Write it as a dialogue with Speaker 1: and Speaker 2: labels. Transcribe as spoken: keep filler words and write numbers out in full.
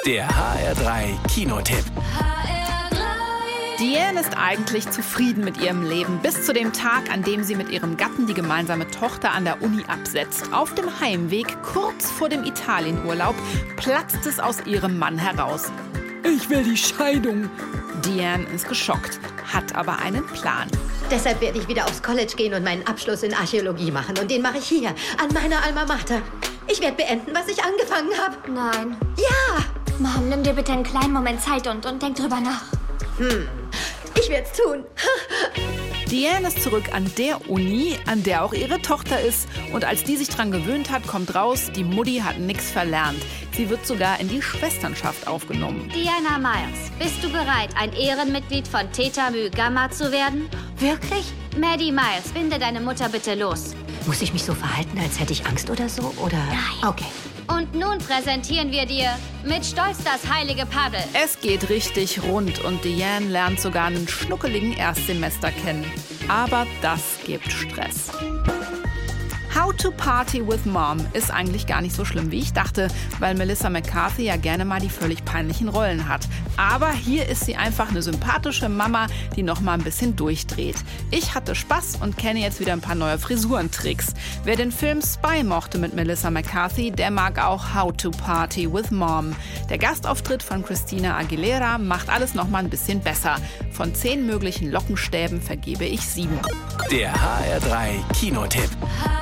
Speaker 1: Der H R drei Kinotipp.
Speaker 2: Diane ist eigentlich zufrieden mit ihrem Leben, bis zu dem Tag, an dem sie mit ihrem Gatten die gemeinsame Tochter an der Uni absetzt. Auf dem Heimweg, kurz vor dem Italienurlaub, platzt es aus ihrem Mann heraus. Ich will die Scheidung. Diane ist geschockt, hat aber einen Plan.
Speaker 3: Deshalb werde ich wieder aufs College gehen und meinen Abschluss in Archäologie machen. Und den mache ich hier, an meiner Alma Mater. Ich werde beenden, was ich angefangen habe.
Speaker 4: Nein.
Speaker 3: Ja!
Speaker 4: Mom, nimm dir bitte einen kleinen Moment Zeit und, und denk drüber nach.
Speaker 3: Hm, ich werde es tun.
Speaker 2: Diane ist zurück an der Uni, an der auch ihre Tochter ist. Und als die sich dran gewöhnt hat, kommt raus, die Mutti hat nichts verlernt. Sie wird sogar in die Schwesternschaft aufgenommen.
Speaker 5: Diana Myers, bist du bereit, ein Ehrenmitglied von Theta Mu Gamma zu werden?
Speaker 3: Wirklich?
Speaker 5: Maddie Myers, binde deine Mutter bitte los.
Speaker 3: Muss ich mich so verhalten, als hätte ich Angst oder so? Oder?
Speaker 5: Nein.
Speaker 3: Okay.
Speaker 5: Und nun präsentieren wir dir mit Stolz das heilige Paddel.
Speaker 2: Es geht richtig rund und Diane lernt sogar einen schnuckeligen Erstsemester kennen. Aber das gibt Stress. How to Party with Mom ist eigentlich gar nicht so schlimm, wie ich dachte, weil Melissa McCarthy ja gerne mal die völlig peinlichen Rollen hat. Aber hier ist sie einfach eine sympathische Mama, die noch mal ein bisschen durchdreht. Ich hatte Spaß und kenne jetzt wieder ein paar neue Frisurentricks. Wer den Film Spy mochte mit Melissa McCarthy, der mag auch How to Party with Mom. Der Gastauftritt von Christina Aguilera macht alles noch mal ein bisschen besser. Von zehn möglichen Lockenstäben vergebe ich sieben.
Speaker 1: Der H R drei Kinotipp.